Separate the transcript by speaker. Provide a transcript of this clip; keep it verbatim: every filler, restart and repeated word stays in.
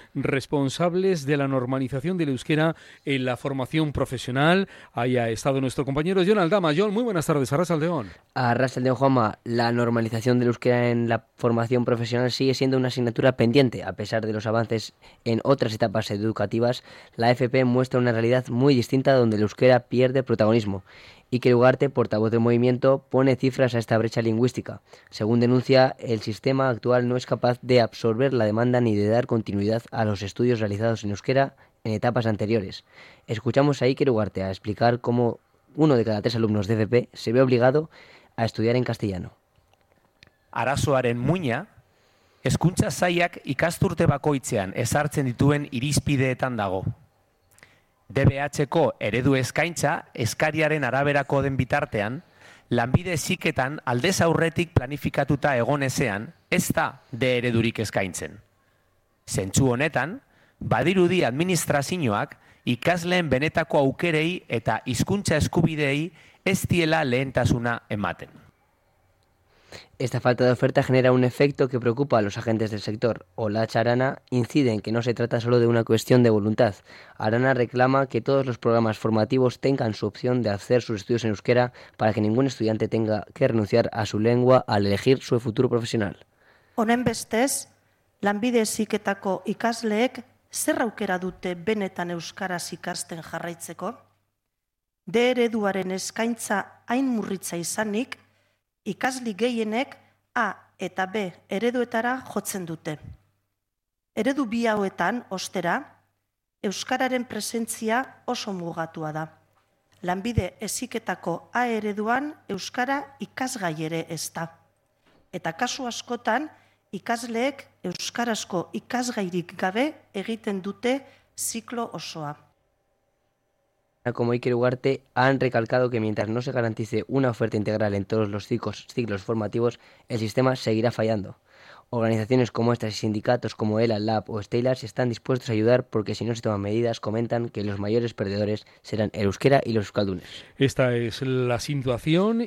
Speaker 1: responsables de la normalización del euskera en la formación profesional. Ahí ha estado nuestro compañero Jon Aldama. Jon, muy buenas tardes. Arratsaldeon.
Speaker 2: Arratsaldeon, Juanma. La normalización del euskera en la formación profesional sigue siendo una asignatura pendiente. A pesar de los avances en otras etapas educativas, la F P muestra una realidad muy distinta donde el euskera pierde protagonismo. Iker Ugarte, portavoz del movimiento, pone cifras a esta brecha lingüística. Según denuncia, el sistema actual no es capaz de absorber la demanda ni de dar continuidad a los estudios realizados en euskera en etapas anteriores. Escuchamos a Iker Ugarte a explicar cómo uno de cada tres alumnos de F P se ve obligado a estudiar en castellano.
Speaker 3: Arazoaren muina, hezkuntza sailak ikasturte bakoitzean ezartzen dituen irizpideetan dago. D B H-ko eredu eskaintza eskariaren araberako den bitartean, lanbide heziketan aldez aurretik planifikatuta egon ezean, ez da D eredurik eskaintzen. Zentzu honetan, badirudi administrazioak ikasleen benetako aukerei eta hizkuntza eskubideei ez diela lehentasuna ematen.
Speaker 2: Esta falta de oferta genera un efecto que preocupa a los agentes del sector. Olacha Arana incide en que no se trata solo de una cuestión de voluntad. Arana reclama que todos los programas formativos tengan su opción de hacer sus estudios en euskera para que ningún estudiante tenga que renunciar a su lengua al elegir su futuro profesional.
Speaker 4: Honen bestez, lanbide heziketako ikasleek zer aukera dute benetan euskaraz ikasten jarraitzeko? D ereduaren eskaintza hain murritza izanik, ikasli gehienek A eta B ereduetara jotzen dute. Eredu bi hauetan, ostera, euskararen presentzia oso mugatua da. Lanbide heziketako A ereduan euskara ikasgai ere ez da. Eta kasu askotan, ikasleek euskarazko ikasgairik gabe egiten dute ziklo osoa.
Speaker 2: Como Iker Ugarte han recalcado que mientras no se garantice una oferta integral en todos los ciclos, ciclos formativos, el sistema seguirá fallando. Organizaciones como estas y sindicatos como ELA, Lab o Steilars están dispuestos a ayudar porque si no se toman medidas comentan que los mayores perdedores serán el euskera y los euskaldunes.
Speaker 1: Esta es la situación